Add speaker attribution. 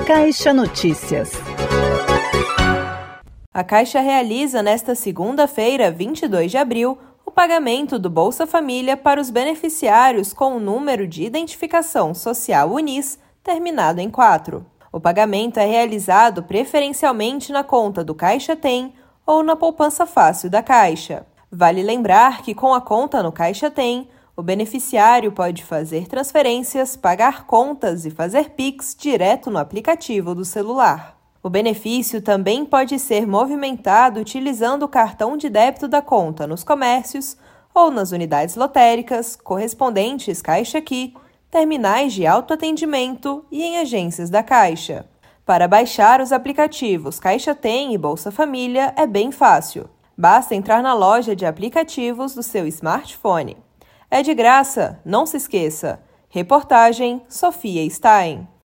Speaker 1: Caixa Notícias.
Speaker 2: A Caixa realiza nesta segunda-feira, 22 de abril, o pagamento do Bolsa Família para os beneficiários com o número de identificação social UNIS terminado em 4. O pagamento é realizado preferencialmente na conta do Caixa Tem ou na poupança fácil da Caixa. Vale lembrar que com a conta no Caixa Tem, o beneficiário pode fazer transferências, pagar contas e fazer Pix direto no aplicativo do celular. O benefício também pode ser movimentado utilizando o cartão de débito da conta nos comércios ou nas unidades lotéricas, correspondentes Caixa Aqui, terminais de autoatendimento e em agências da Caixa. Para baixar os aplicativos Caixa Tem e Bolsa Família é bem fácil. Basta entrar na loja de aplicativos do seu smartphone. É de graça, não se esqueça. Reportagem Sofia Stein.